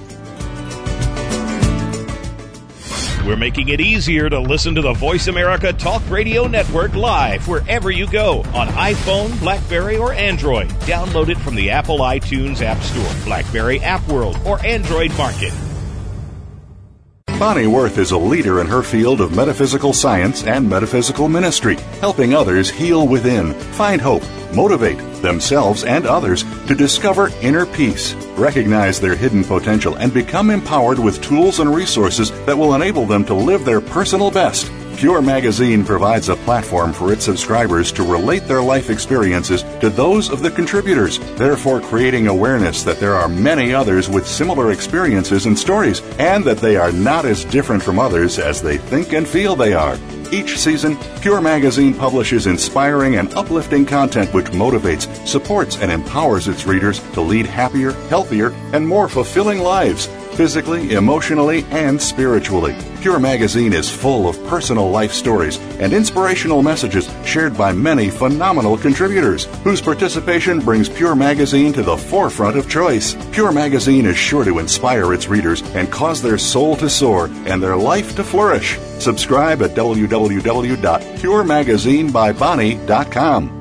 We're making it easier to listen to the Voice America Talk Radio Network live wherever you go on iPhone, BlackBerry, or Android. Download it from the Apple iTunes App Store, BlackBerry App World, or Android Market. Bonnie Worth is a leader in her field of metaphysical science and metaphysical ministry, helping others heal within, find hope, motivate themselves and others to discover inner peace, recognize their hidden potential, and become empowered with tools and resources that will enable them to live their personal best. Pure Magazine provides a platform for its subscribers to relate their life experiences to those of the contributors, therefore creating awareness that there are many others with similar experiences and stories, and that they are not as different from others as they think and feel they are. Each season, Pure Magazine publishes inspiring and uplifting content which motivates, supports, and empowers its readers to lead happier, healthier, and more fulfilling lives, physically, emotionally, and spiritually. Pure Magazine is full of personal life stories and inspirational messages shared by many phenomenal contributors, whose participation brings Pure Magazine to the forefront of choice. Pure Magazine is sure to inspire its readers and cause their soul to soar and their life to flourish. Subscribe at w w w dot pure magazine by bonnie dot com.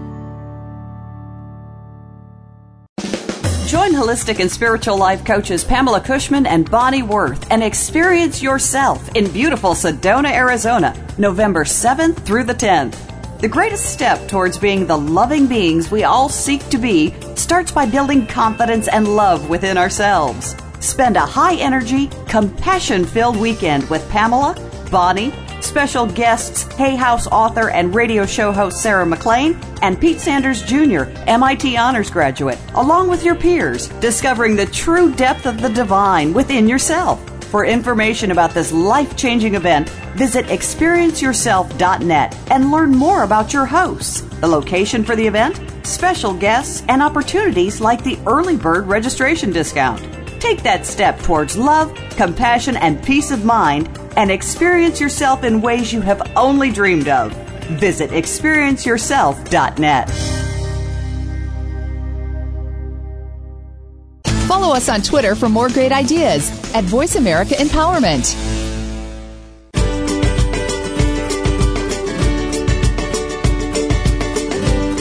Join holistic and spiritual life coaches Pamela Cushman and Bonnie Worth and experience yourself in beautiful Sedona, Arizona, November seventh through the tenth. The greatest step towards being the loving beings we all seek to be starts by building confidence and love within ourselves. Spend a high-energy, compassion-filled weekend with Pamela, Bonnie, special guests, Hay House author and radio show host Sarah McLean, and Pete Sanders Junior, M I T honors graduate, along with your peers, discovering the true depth of the divine within yourself. For information about this life-changing event, visit experience yourself dot net and learn more about your hosts, the location for the event, special guests, and opportunities like the early bird registration discount. Take that step towards love, compassion, and peace of mind and experience yourself in ways you have only dreamed of. Visit experience yourself dot net. Follow us on Twitter for more great ideas at Voice America Empowerment.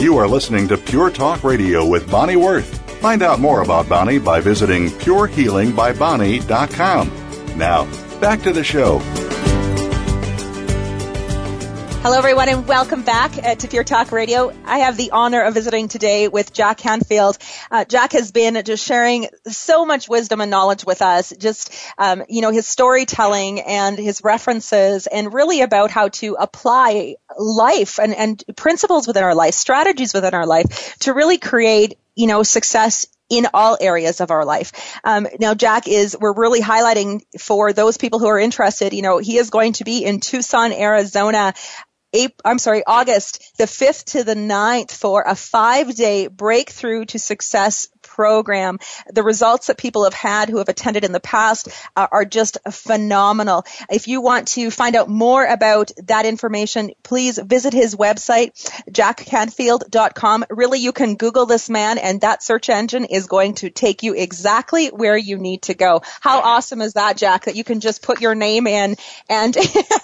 You are listening to Pure Talk Radio with Bonnie Worth. Find out more about Bonnie by visiting pure healing by bonnie dot com. Now, back to the show. Hello, everyone, and welcome back uh, to Pure Talk Radio. I have the honor of visiting today with Jack Canfield. Uh, Jack has been just sharing so much wisdom and knowledge with us, just, um, you know, his storytelling and his references, and really about how to apply life and, and principles within our life, strategies within our life to really create, you know, success in all areas of our life. Um, now, Jack is, we're really highlighting for those people who are interested, you know, he is going to be in Tucson, Arizona, April, I'm sorry, August the fifth to the ninth for a five-day Breakthrough to Success program. The results that people have had who have attended in the past uh, are just phenomenal. If you want to find out more about that information, please visit his website, jack canfield dot com. Really, you can Google this man, and that search engine is going to take you exactly where you need to go. How awesome is that, Jack, that you can just put your name in and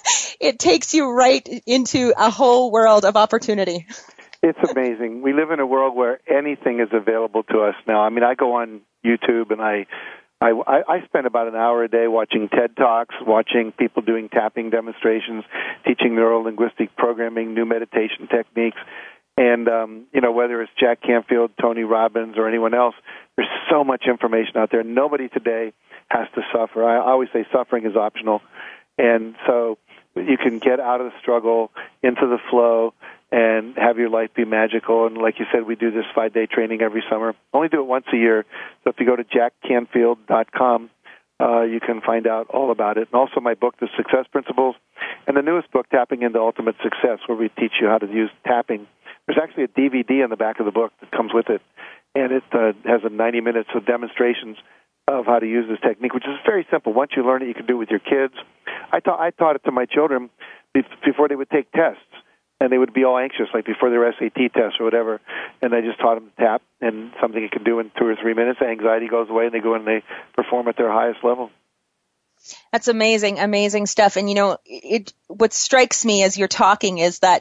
it takes you right into a whole world of opportunity. It's amazing. We live in a world where anything is available to us now. I mean, I go on YouTube and I, I, I spend about an hour a day watching TED Talks, watching people doing tapping demonstrations, teaching neuro-linguistic programming, new meditation techniques. And, um, you know, whether it's Jack Canfield, Tony Robbins, or anyone else, there's so much information out there. Nobody today has to suffer. I always say suffering is optional. And so you can get out of the struggle, into the flow, and have your life be magical. And like you said, we do this five-day training every summer. Only do it once a year. So if you go to jack canfield dot com, uh, you can find out all about it. And also my book, The Success Principles, and the newest book, Tapping into Ultimate Success, where we teach you how to use tapping. There's actually a D V D on the back of the book that comes with it, and it uh, has a ninety minutes of demonstrations of how to use this technique, which is very simple. Once you learn it, you can do it with your kids. I taught I taught it to my children before they would take tests, and they would be all anxious, like before their S A T test or whatever, and I just taught them to tap, and something you can do in two or three minutes. The anxiety goes away, and they go in and they perform at their highest level. That's amazing, amazing stuff. And, you know, it, what strikes me as you're talking is that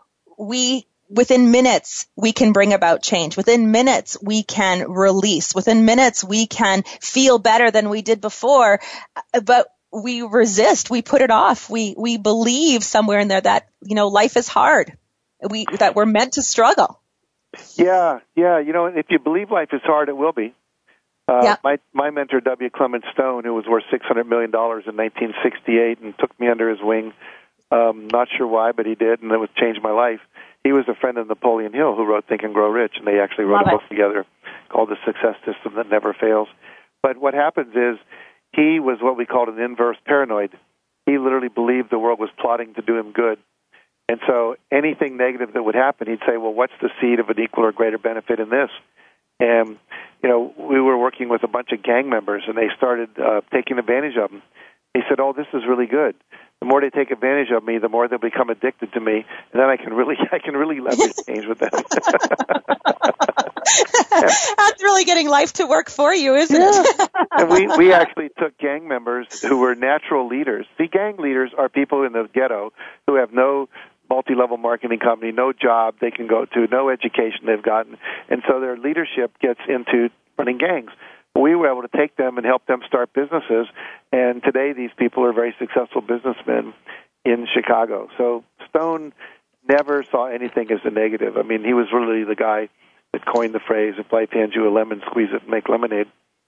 we within minutes, we can bring about change. Within minutes, we can release. Within minutes, we can feel better than we did before. But we resist. We put it off. We we believe somewhere in there that, you know, life is hard. We that we're meant to struggle. Yeah, yeah. You know, if you believe life is hard, it will be. Uh, yeah. My my mentor, W. Clement Stone, who was worth six hundred million dollars in nineteen sixty-eight and took me under his wing. Um, not sure why, but he did, and it was changed my life. He was a friend of Napoleon Hill, who wrote Think and Grow Rich, and they actually wrote Love a book it. together called The Success System That Never Fails. But what happens is he was what we called an inverse paranoid. He literally believed the world was plotting to do him good. And so anything negative that would happen, he'd say, well, what's the seed of an equal or greater benefit in this? And, you know, we were working with a bunch of gang members, and they started uh, taking advantage of him. He said, oh, this is really good. The more they take advantage of me, the more they'll become addicted to me, and then I can really, I can really leverage change with them. That's really getting life to work for you, isn't yeah. it? And we, we actually took gang members who were natural leaders. See, gang leaders are people in the ghetto who have no multi-level marketing company, no job they can go to, no education they've gotten, and so their leadership gets into running gangs. We were able to take them and help them start businesses, and today these people are very successful businessmen in Chicago. So Stone never saw anything as a negative. I mean, he was really the guy that coined the phrase, if life hands you a lemon, squeeze it and make lemonade.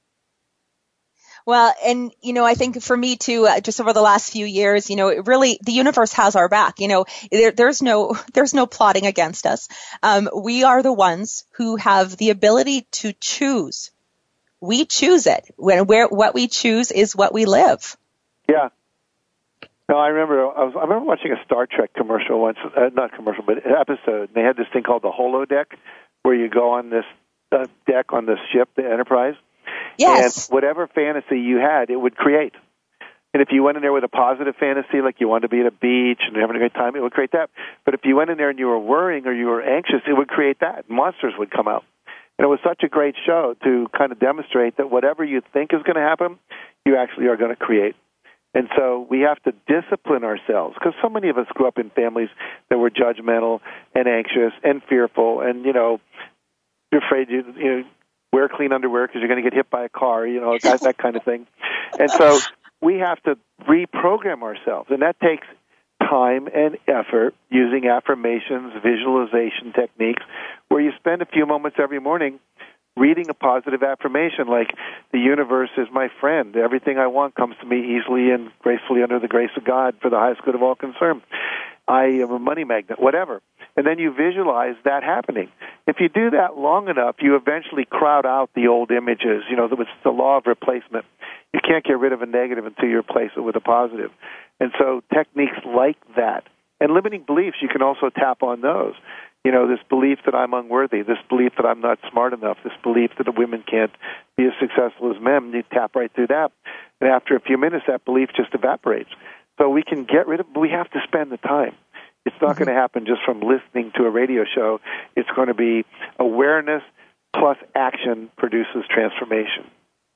Well, and, you know, I think for me too, uh, just over the last few years, you know, it really, the universe has our back. You know, there, there's no, there's no plotting against us. Um, we are the ones who have the ability to choose. We choose it. When where what we choose is what we live. Yeah. No, I remember. I was. I remember watching a Star Trek commercial once. Uh, not commercial, but an episode. And they had this thing called the holodeck, where you go on this uh, deck on this ship, the Enterprise. Yes. And whatever fantasy you had, it would create. And if you went in there with a positive fantasy, like you wanted to be at a beach and having a great time, it would create that. But if you went in there and you were worrying or you were anxious, it would create that. Monsters would come out. And it was such a great show to kind of demonstrate that whatever you think is going to happen, you actually are going to create. And so we have to discipline ourselves, because so many of us grew up in families that were judgmental and anxious and fearful, and, you know, you're afraid you, you know, wear clean underwear because you're going to get hit by a car, you know, that, that kind of thing. And so we have to reprogram ourselves, and that takes time and effort using affirmations, visualization techniques, where you spend a few moments every morning reading a positive affirmation like, the universe is my friend. Everything I want comes to me easily and gracefully under the grace of God for the highest good of all concerned. I am a money magnet, whatever. And then you visualize that happening. If you do that long enough, you eventually crowd out the old images. You know, it's the law of replacement. You can't get rid of a negative until you replace it with a positive. And so techniques like that, and limiting beliefs, you can also tap on those. You know, this belief that I'm unworthy, this belief that I'm not smart enough, this belief that the women can't be as successful as men, you tap right through that. And after a few minutes, that belief just evaporates. So we can get rid of it, but we have to spend the time. It's not mm-hmm. going to happen just from listening to a radio show. It's going to be awareness plus action produces transformation.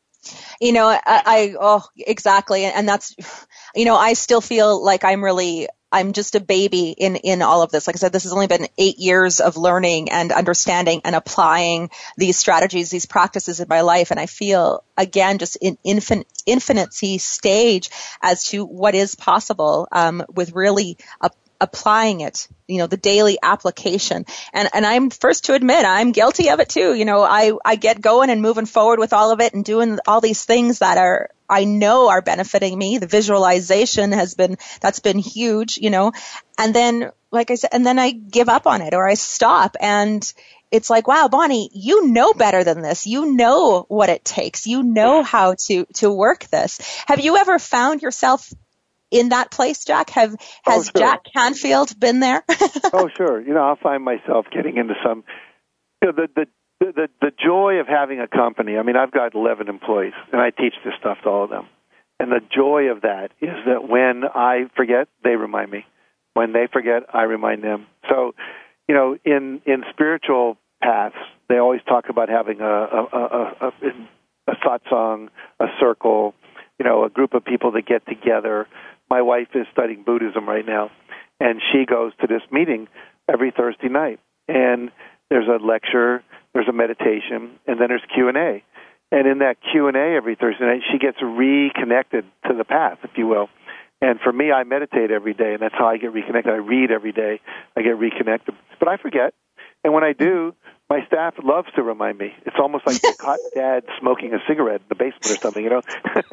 You know, I, I oh, exactly. And that's, you know, I still feel like I'm really, I'm just a baby in, in all of this. Like I said, this has only been eight years of learning and understanding and applying these strategies, these practices in my life. And I feel, again, just in infin- infinity stage as to what is possible um, with really a applying it, you know, the daily application. And and I'm first to admit I'm guilty of it too. You know, I, I get going and moving forward with all of it and doing all these things that are, I know are benefiting me. The visualization has been, that's been huge, you know, and then, like I said, and then I give up on it or I stop, and it's like, wow, Bonnie, you know better than this. You know what it takes. You know how to, to work this. Have you ever found yourself in that place, Jack? Have has oh, sure. Jack Canfield been there? Oh, sure. You know, I'll find myself getting into some, you know, the, the the the joy of having a company. I mean, I've got eleven employees, and I teach this stuff to all of them. And the joy of that is that when I forget, they remind me. When they forget, I remind them. So, you know, in in spiritual paths, they always talk about having a a a, a, a thought song, a circle, you know, a group of people that get together. My wife is studying Buddhism right now, and she goes to this meeting every Thursday night. And there's a lecture, there's a meditation, and then there's Q and A. And in that Q and A every Thursday night, she gets reconnected to the path, if you will. And for me, I meditate every day, and that's how I get reconnected. I read every day. I get reconnected. But I forget. And when I do, my staff loves to remind me. It's almost like they caught Dad smoking a cigarette in the basement or something, you know.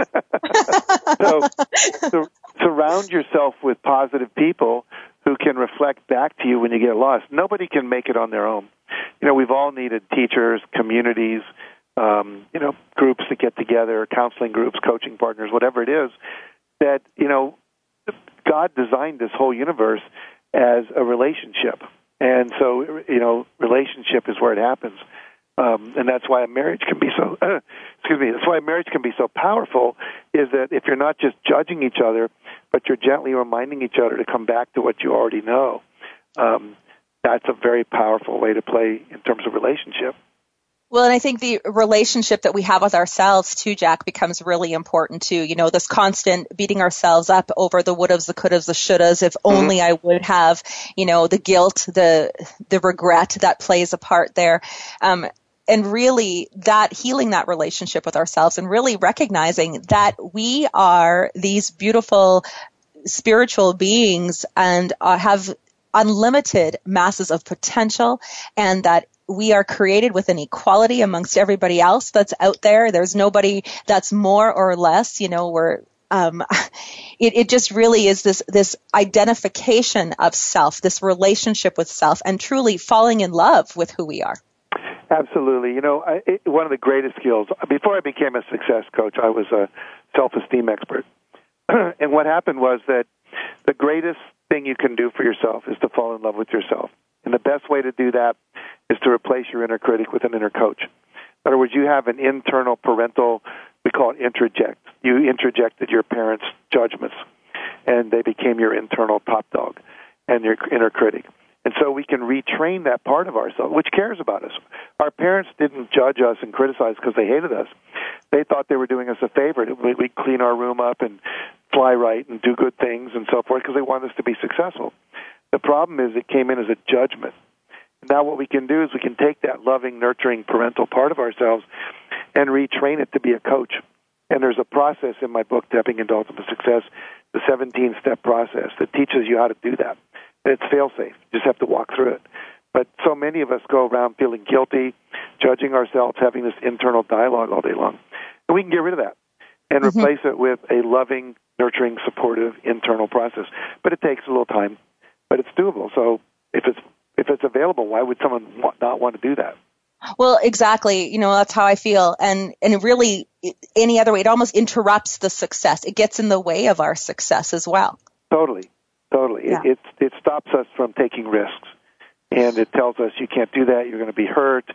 so, so surround yourself with positive people who can reflect back to you when you get lost. Nobody can make it on their own. You know, we've all needed teachers, communities, um, you know, groups that get together, counseling groups, coaching partners, whatever it is, that, you know, God designed this whole universe as a relationship. And so, you know, relationship is where it happens. Um, and that's why a marriage can be so, uh, excuse me, that's why marriage can be so powerful, is that if you're not just judging each other, but you're gently reminding each other to come back to what you already know, um, that's a very powerful way to play in terms of relationship. Well, and I think the relationship that we have with ourselves too, Jack, becomes really important too. You know, this constant beating ourselves up over the would'ves, the could'ves, the should'ves. If only mm-hmm. I would have, you know, the guilt, the the regret that plays a part there. Um, and really that healing that relationship with ourselves and really recognizing that we are these beautiful spiritual beings and uh, have unlimited masses of potential, and that we are created with an equality amongst everybody else that's out there. There's nobody that's more or less, you know, we're, um, it, it just really is this, this identification of self, this relationship with self, and truly falling in love with who we are. Absolutely. You know, I, it, one of the greatest skills, before I became a success coach, I was a self-esteem expert. And what happened was that the greatest thing you can do for yourself is to fall in love with yourself. And the best way to do that is to replace your inner critic with an inner coach. In other words, you have an internal parental, we call it introject. You introjected your parents' judgments, and they became your internal top dog and your inner critic. And so we can retrain that part of ourselves, which cares about us. Our parents didn't judge us and criticize because they hated us. They thought they were doing us a favor. We'd clean our room up and fly right and do good things and so forth because they wanted us to be successful. The problem is it came in as a judgment. Now what we can do is we can take that loving, nurturing, parental part of ourselves and retrain it to be a coach. And there's a process in my book, Stepping into Ultimate Success, the seventeen-step process that teaches you how to do that. And it's fail-safe. You just have to walk through it. But so many of us go around feeling guilty, judging ourselves, having this internal dialogue all day long. And we can get rid of that and mm-hmm. replace it with a loving, nurturing, supportive internal process. But it takes a little time, but it's doable. So if it's if it's available, why would someone not want to do that? Well, exactly. You know, that's how I feel. And and really, any other way, it almost interrupts the success. It gets in the way of our success as well. Totally. Totally. Yeah. It, it it stops us from taking risks, and it tells us you can't do that. You're going to be hurt.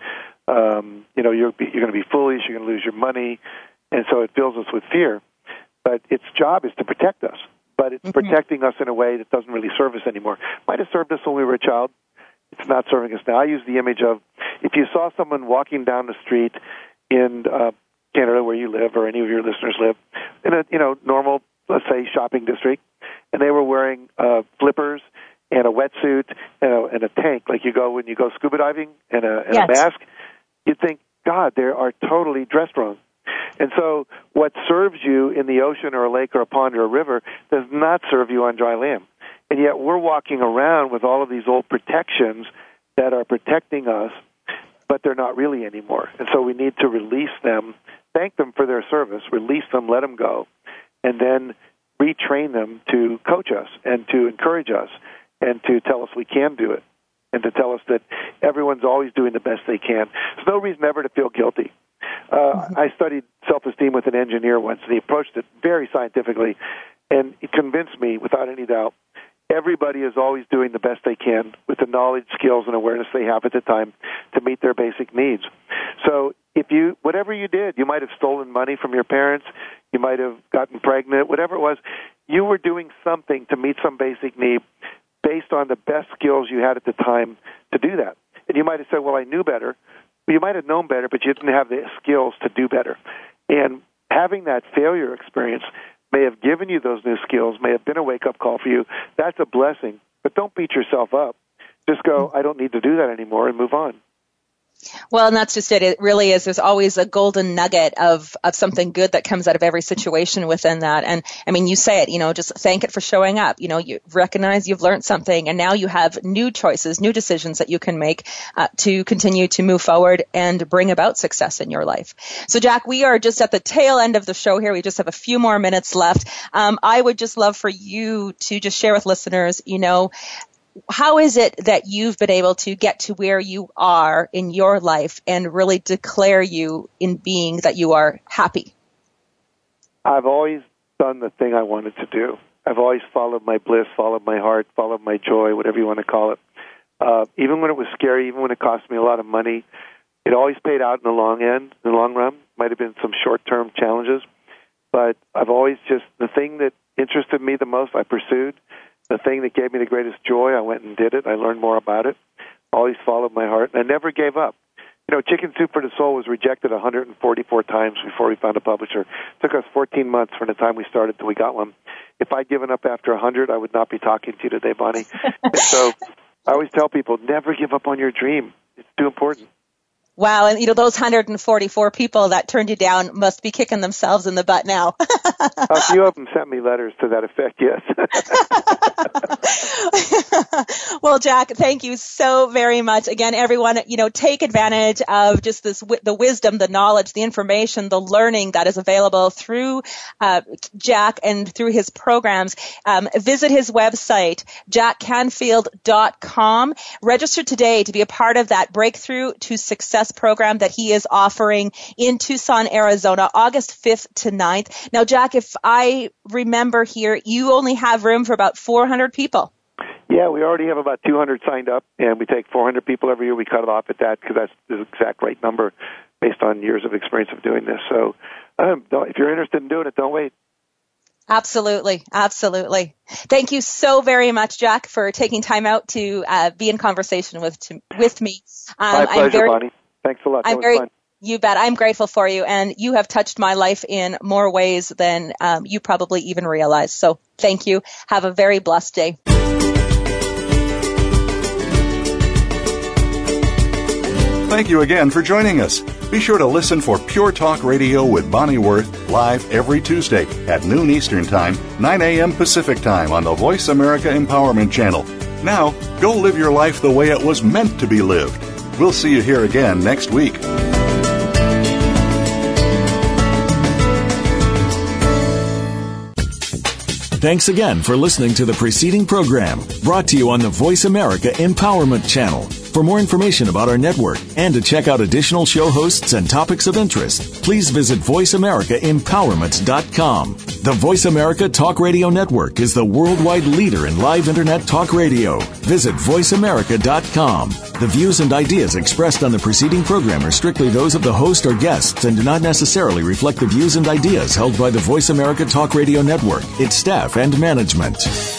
Um, you know, you're you're going to be foolish. You're going to lose your money, and so it fills us with fear. But its job is to protect us. But it's mm-hmm. protecting us in a way that doesn't really serve us anymore. Might have served us when we were a child. It's not serving us now. I use the image of if you saw someone walking down the street in uh, Canada, where you live, or any of your listeners live, in a you know normal, let's say, shopping district, and they were wearing uh, flippers and a wetsuit and a, and a tank, like you go when you go scuba diving, and a, and yes. a mask, you'd think, God, they are totally dressed wrong. And so what serves you in the ocean or a lake or a pond or a river does not serve you on dry land. And yet we're walking around with all of these old protections that are protecting us, but they're not really anymore. And so we need to release them, thank them for their service, release them, let them go, and then retrain them to coach us and to encourage us and to tell us we can do it and to tell us that everyone's always doing the best they can. There's no reason ever to feel guilty. Uh, mm-hmm. I studied self-esteem with an engineer once, and he approached it very scientifically, and it convinced me without any doubt everybody is always doing the best they can with the knowledge, skills, and awareness they have at the time to meet their basic needs. So if you, whatever you did, you might have stolen money from your parents, you might have gotten pregnant, whatever it was, you were doing something to meet some basic need based on the best skills you had at the time to do that. And you might have said, well, I knew better. Well, you might have known better, but you didn't have the skills to do better. And having that failure experience may have given you those new skills, may have been a wake-up call for you. That's a blessing. But don't beat yourself up. Just go, I don't need to do that anymore, and move on. Well, and that's just it. It really is. There's always a golden nugget of, of something good that comes out of every situation within that. And, I mean, you say it, you know, just thank it for showing up. You know, you recognize you've learned something, and now you have new choices, new decisions that you can make uh, to continue to move forward and bring about success in your life. So, Jack, we are just at the tail end of the show here. We just have a few more minutes left. Um, I would just love for you to just share with listeners, you know, how is it that you've been able to get to where you are in your life and really declare you in being that you are happy? I've always done the thing I wanted to do. I've always followed my bliss, followed my heart, followed my joy, whatever you want to call it. Uh, even when it was scary, even when it cost me a lot of money, it always paid out in the long end, in the long run. Might have been some short-term challenges, but I've always just, the thing that interested me the most, I pursued. The thing that gave me the greatest joy, I went and did it. I learned more about it. Always followed my heart, and I never gave up. You know, Chicken Soup for the Soul was rejected one hundred forty-four times before we found a publisher. It took us fourteen months from the time we started till we got one. If I'd given up after one hundred, I would not be talking to you today, Bonnie. And so I always tell people, never give up on your dream. It's too important. Wow, and you know, those one hundred forty-four people that turned you down must be kicking themselves in the butt now. A few of them sent me letters to that effect, yes. Well, Jack, thank you so very much. Again, everyone, you know, take advantage of just this, the wisdom, the knowledge, the information, the learning that is available through uh, Jack and through his programs. Um, visit his website, jack canfield dot com. Register today to be a part of that Breakthrough to Success program that he is offering in Tucson, Arizona, August fifth to ninth. Now, Jack, if I remember here, you only have room for about four hundred people. Yeah, we already have about two hundred signed up, and we take four hundred people every year. We cut it off at that because that's the exact right number based on years of experience of doing this. So um, don't, if you're interested in doing it, don't wait. Absolutely. Absolutely. Thank you so very much, Jack, for taking time out to uh, be in conversation with to, with me. Um, My pleasure, I'm very, Bonnie. Thanks a lot. That I'm was very, fun. You bet. I'm grateful for you, and you have touched my life in more ways than um, you probably even realize. So thank you. Have a very blessed day. Thank you again for joining us. Be sure to listen for Pure Talk Radio with Bonnie Worth live every Tuesday at noon Eastern Time, nine a.m. Pacific Time on the Voice America Empowerment Channel. Now, go live your life the way it was meant to be lived. We'll see you here again next week. Thanks again for listening to the preceding program, brought to you on the Voice America Empowerment Channel. For more information about our network and to check out additional show hosts and topics of interest, please visit voice america empowerment dot com. The Voice America Talk Radio Network is the worldwide leader in live Internet talk radio. Visit voice america dot com. The views and ideas expressed on the preceding program are strictly those of the host or guests and do not necessarily reflect the views and ideas held by the Voice America Talk Radio Network, its staff, and management.